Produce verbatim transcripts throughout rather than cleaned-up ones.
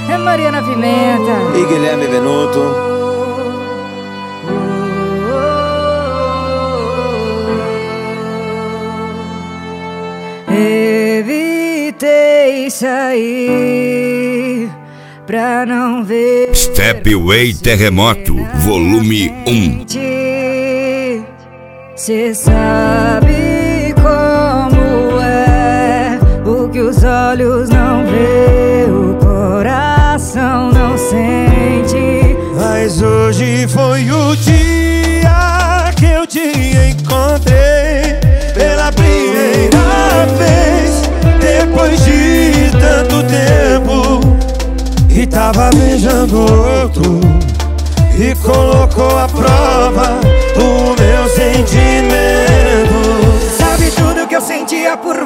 é Mariana Pimenta e Guilherme Benuto. Evitei sair pra não ver Stepway Terremoto, volume um. Cê sabe como é, o que os olhos não vê, o coração não sente. Mas hoje foi o dia que eu te encontrei pela primeira vez, depois de tanto tempo. E tava beijando outro e colocou à prova o meu sentimento. Sabe tudo que eu sentia por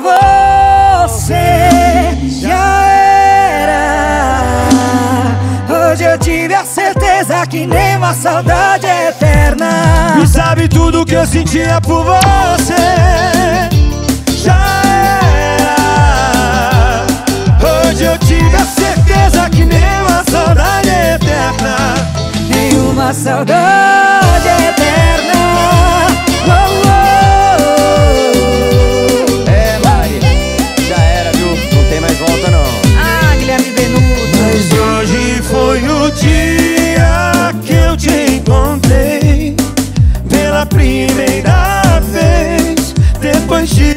você, já era. Hoje eu tive a certeza que nem uma saudade é eterna. E sabe tudo que eu sentia por você, já era. Hoje eu tive a certeza que nem uma saudade é eterna. Nenhuma saudade é eterna. Oh, oh, oh. É, Mari, já era, viu? Não tem mais volta, não. Ah, Guilherme Benuto. Mas hoje foi o dia que eu te encontrei pela primeira vez, depois de...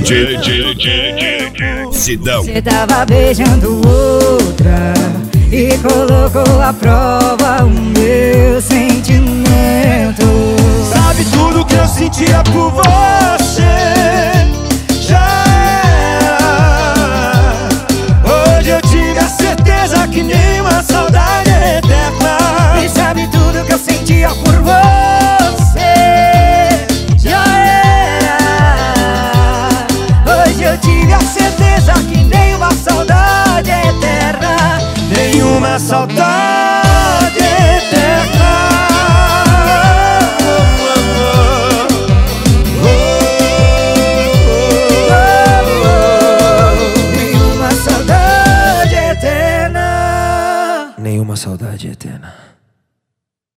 Sidão. Cê tava beijando outra e colocou à prova o meu sentimento. Sabe tudo que eu sentia por você, já era. Hoje eu tive a certeza que nem uma saudade é eterna. E sabe tudo que eu sentia por você, já era. Hoje eu tive a certeza que nem uma saudade é eterna. Nenhuma saudade eterna. Oh, oh, oh. Nenhuma saudade eterna. Nenhuma saudade eterna.